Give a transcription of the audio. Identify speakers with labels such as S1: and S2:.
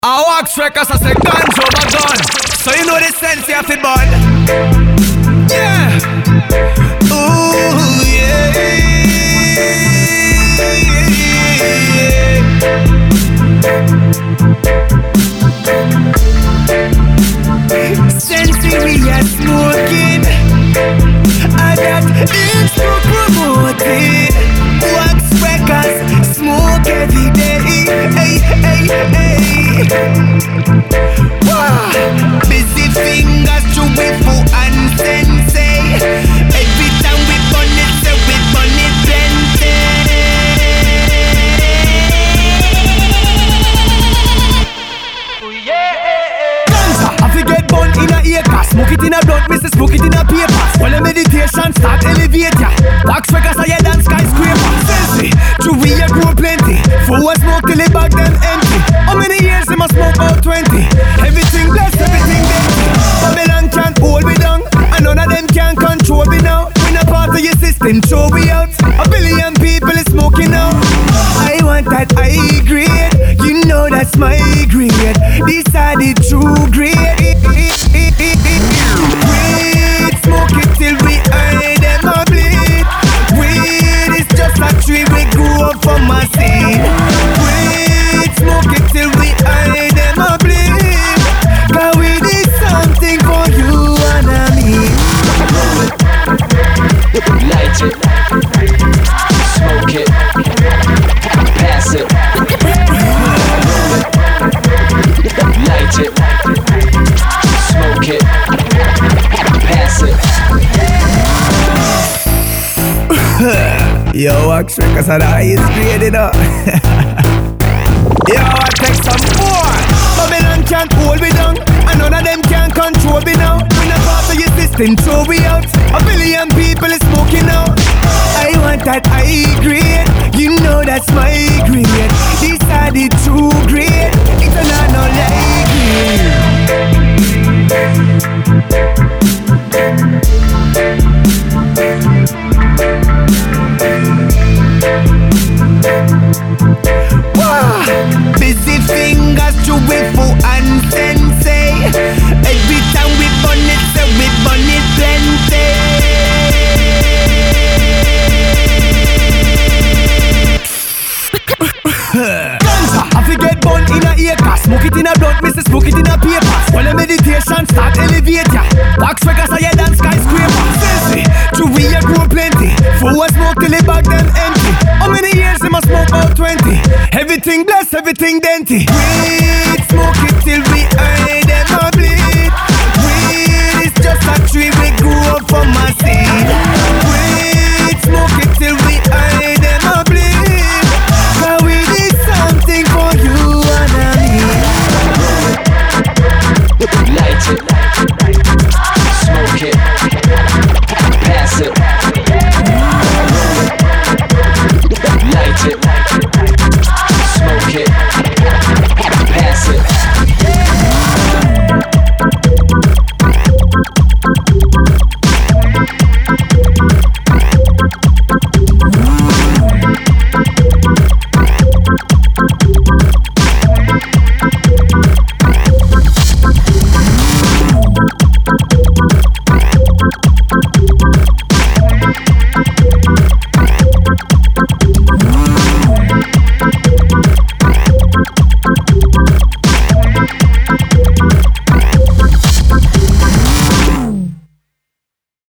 S1: I wax records, I say guns over gun. So you know the sense you have to burn. Yeah. Ooh, yeah. Sense we are smoking, and that is to promote it. Wax records, smoke every day. Hey, hey, hey. Wow. Busy fingers to wiggle and sensei. Every time we burn it, so we burn it plenty. I forget bun in a acre, smoke it in a blunt, Mr. Smoke it in a paper. While the meditation start elevate ya. Wax records higher than skyscraper. Sensei, true we a grow plenty. For what smoke till the bag them empty. How many years they must smoke about 20? Everything blessed, everything empty. Babylon can't hold me down, and none of them can control me now. We not part of your system, throw me out. A billion people is smoking now. I want that high grade, you know that's my grade. These are the true grade. Weed, smoke it till we eye them a bleed. Weed is just a tree we grew up from a seed. Weed, smoke it till we eye them a bleed. Cause weed is something for you and me.
S2: Light it, smoke it, pass it. Light it, smoke it, pass it.
S1: Yo, wax records are the highest grade, you know. Yo, I take some more. Babylon can't hold me down, and none of them can control me now. We not part of your system, throw we out. A billion people is smoking now. I want that high grade, you know that's my grade. These are the true grade, it's a no like grade. Wow. Busy fingers to wiggle and sensei. Every time we burn it, so we burn it plenty. I forget bun in a acre, smoke it in a blunt, Mr. Smoke it in a paper. While the meditation start elevate ya. Wax records higher than skyscraper. Sensei, true we a grow plenty. For what smoke till the bag them empty. How many years they must smoke about 20? Everything blessed, everything dainty. Weed, smoke